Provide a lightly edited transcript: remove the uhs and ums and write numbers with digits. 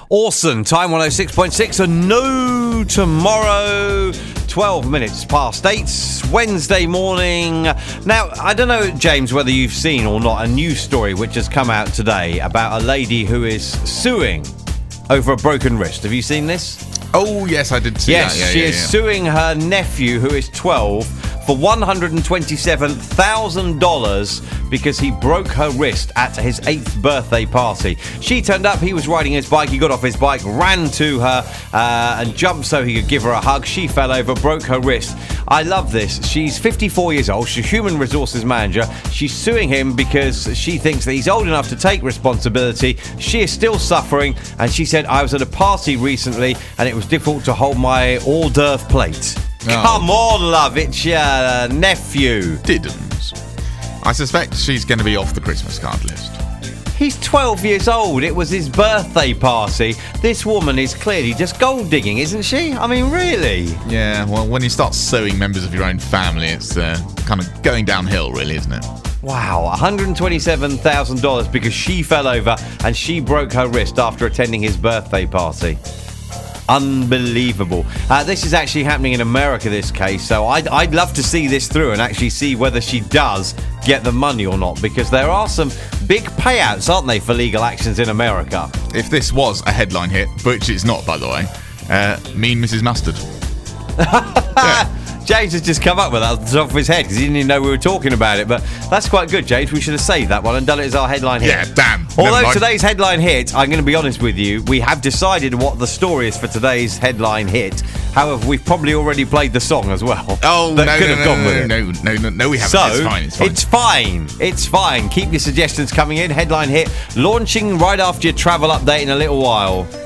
Awesome. Time 106.6 and no tomorrow. 12 minutes past 8, Wednesday morning. Now, I don't know, James, whether you've seen or not a news story which has come out today about a lady who is suing over a broken wrist. Have you seen this? Oh, yes, I did see that. Yes, she is suing her nephew, who is 12, for $127,000 because he broke her wrist at his 8th birthday party. She turned up, he was riding his bike, he got off his bike, ran to her and jumped so he could give her a hug. She fell over, broke her wrist. I love this. She's 54 years old, she's a human resources manager. She's suing him because she thinks that he's old enough to take responsibility. She is still suffering, and she said, I was at a party recently and it was difficult to hold my hors d'oeuvre plate. Oh. Come on, love, it's your nephew. Didn't. I suspect she's going to be off the Christmas card list. He's 12 years old. It was his birthday party. This woman is clearly just gold digging, isn't she? I mean, really? Yeah, well, when you start suing members of your own family, it's kind of going downhill, really, isn't it? Wow, $127,000 because she fell over and she broke her wrist after attending his birthday party. Unbelievable. This is actually happening in America, this case, so I'd love to see this through and actually see whether she does get the money or not, because there are some big payouts, aren't they, for legal actions in America? If this was a headline hit, which it's not, by the way, Mean Mrs. Mustard. Yeah. James has just come up with that off the top of his head because he didn't even know we were talking about it. But that's quite good, James. We should have saved that one and done it as our headline hit. Yeah, damn. Although today's headline hit, I'm going to be honest with you, we have decided what the story is for today's headline hit. However, we've probably already played the song as well. Oh, no, we haven't. So, it's fine. It's fine. Keep your suggestions coming in. Headline hit launching right after your travel update in a little while.